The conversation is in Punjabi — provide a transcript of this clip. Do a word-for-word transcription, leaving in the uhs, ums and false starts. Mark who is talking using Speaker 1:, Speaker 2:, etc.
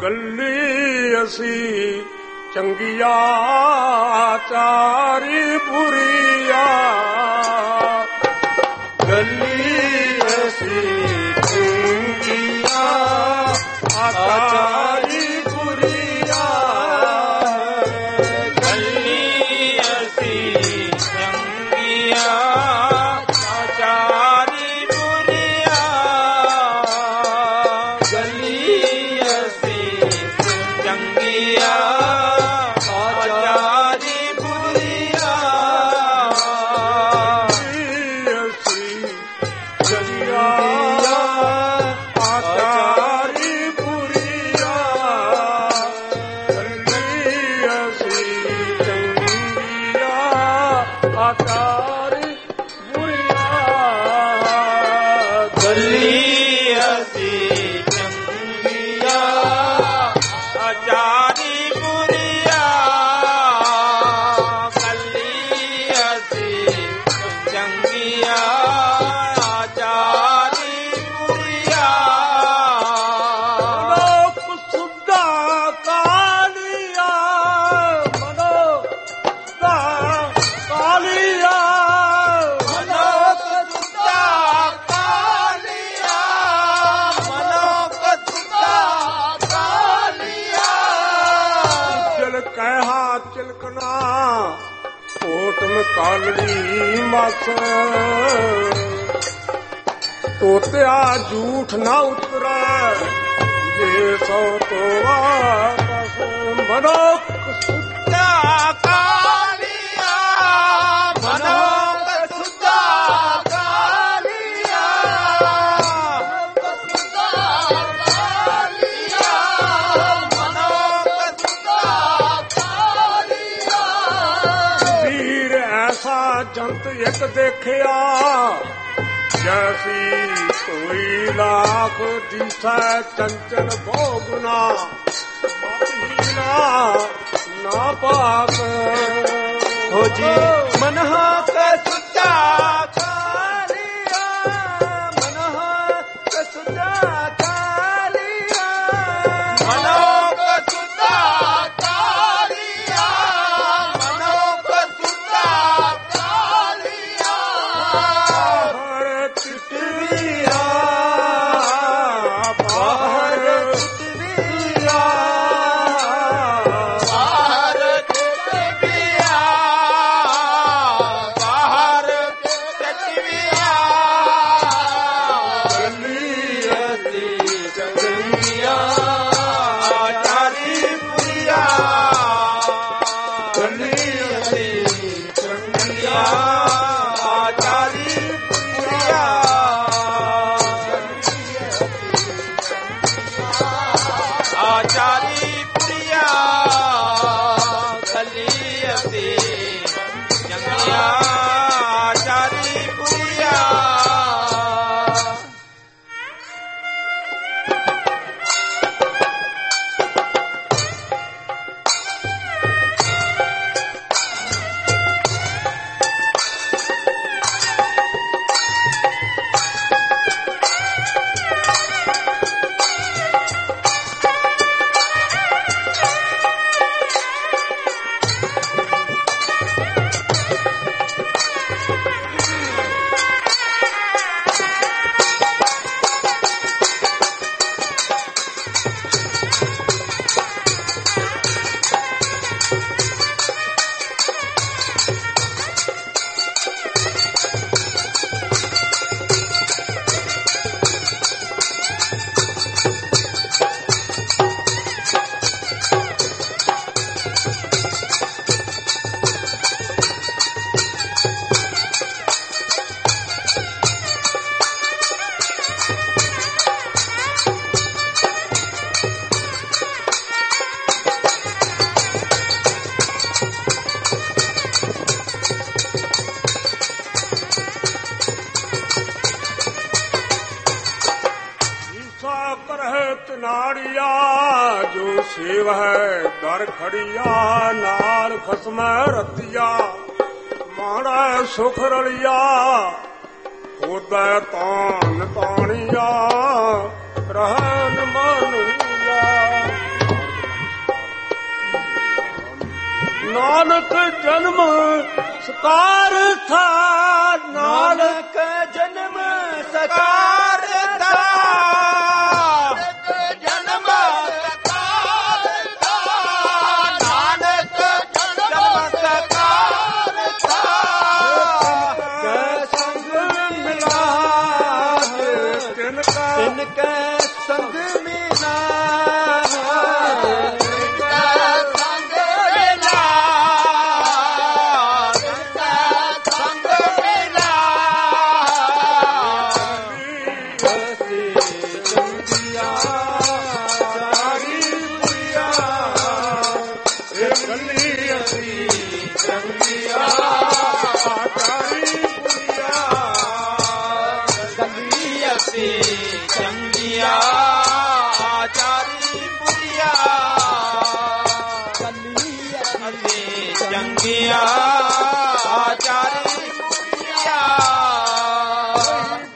Speaker 1: ਗੱਲੀ ਅਸੀਂ ਚੰਗੀਆ ਚਾਰੀ ਬੁਰੀਆ, ਗੱਲੀ ਅਸੀਂ ਚੰਗੀਆ ਚਾਰੀ ਬੁਰੀਆ,
Speaker 2: ਗੱਲੀ ਅਸੀਂ ਚੰਗੀਆ ਚਾਰੀ ਬੁਰੀਆ, ਗੱਲੀ ਅਸੀਂ ਚੰਗੀਆ ਚਾਰੀ ਬੁਰੀਆ,
Speaker 1: ਅਸੀਂ ਚੰਗੀਆ ਆਚਾਰੀ ਬੁਰੀਆ, ਗੱਲੀ ਅਸੀਂ ਚੰਗੀਆ ਆਚਾਰੀ ਬੁਰੀਆ,
Speaker 2: ਗੱਲੀ ਅਸੀਂ ਚੰਗੀਆ ਚਾਰੀ ਬੁਰੀਆ, ਗੱਲੀ ਅਸੀਂ ਚੰਗੀਆ ਚਾਰੀ ਬੁਰੀਆ,
Speaker 1: ਮਨੋਕ ਸੁੱਧਾ ਕਾਲੀਆ, ਮਨੋਕ ਸੁੱਧਾ ਕਾਲੀਆ,
Speaker 2: ਮਨੋਕ ਸੁੱਧਾ ਕਾਲੀਆ, ਮਨੋਕ ਸੁੱਧਾ ਕਾਲੀਆ,
Speaker 1: ਜਲ ਕਹਿਆ ਚਿਲਕਣਾ ਓਟਮ ਕਾਲੜੀ ਮਸ, ਤੋਤਿਆ ਝੂਠ ਨਾ ਉਤਰੈ ਜੇ ਸੋ ਤੋ ਵਾਪਸ, ਮਨੋਕ ਸੁੱਧਾ
Speaker 2: ਕਾਲੀਆ, ਮਨੋਕ ਸੁੱਧਾ ਕਾਲੀਆ, ਮਨੋਕ ਸੁੱਧਾ ਕਾਲੀਆ, ਮਨੋਕ ਸੁੱਧਾ ਕਾਲੀਆ,
Speaker 1: ਵੀਰ ਐਸਾ ਜੰਤ ਇੱਕ ਦੇਖਿਆ, ਜੈਸੀ ਕੋਈ ਲਾਖ ਦਿਸੈ ਚੰਚਲ ਬਹੁ ਗੁਨਾ, ਮਹੀਨਾ ਨਾ ਪਾਕ
Speaker 2: ਹੋ ਜੀ ਮਨੋਕ ਸੁੱਧਾ ਕਾਲੀਆ, ਮਨੋਕ ਸੁੱਧਾ ਕਾਲੀਆ, ਮਨੋਕ ਸੁੱਧਾ ਕਾਲੀਆ, ਮਨੋਕ ਸੁੱਧਾ ਕਾਲੀਆ,
Speaker 1: ਹਰ ਚਿਤਵੀਆ ਬਾਹਰ ਚਿਤਵੀਆ,
Speaker 2: ਬਾਹਰ ਚਿਤਵੀਆ, ਬਾਹਰ ਚਿਤਵੀਆ,
Speaker 1: ਗੱਲੀ
Speaker 2: ਅਸੀਂ ਚੰਗੀਆ ਚਾਰੀ ਬੁਰੀਆ, ਗੱਲੀ ਅਸੀਂ ਚੰਗੀਆ ਚਾਰੀ ਬੁਰੀਆ, ਆਚਾਰੀ ਬੁਰੀਆ, ਗੱਲੀ ਅਸੀਂ ਚੰਗੀਆ ਚਾਰੀ ਬੁਰੀਆ,
Speaker 1: ਨਾੜੀਆ ਜੋ ਸੇਵ ਹੈ ਦਰ ਖੜੀਆ, ਨਾਲ ਖਸਮੈ ਰਤੀਆ ਮਾੜਾ ਸੁਖ ਰਲੀਆ, ਹੋਦਾ ਤਾਨ ਤਾਣੀਆ ਰਹਿਨ ਮਨਿਆ। ਨਾਨਕ ਜਨਮ ਸਕਾਰ ਥਾ ਨਾਨਕ
Speaker 2: ਨਾਨਕ ਜਨਮ ਸਕਾਰ ਦਾ ਜਨਮ ਸਕਾਰ ਦਾ ਨਾਨਕ ਜਨਮ ਸਕਾਰ ਦਾ
Speaker 1: ਕੈ ਸੰਗ ਮਿਲਾ ਤਿਨ ਕਾ
Speaker 2: ਤਿਨ ਕੈ ਸੰਗ ਮਿਲਾ ਚੰਗੀਆਂ ਆਚਾਰੀ ਪੁਰੀਆ ਕੱਲੀ ਅਤੇ ਚੰਗੀਆਂ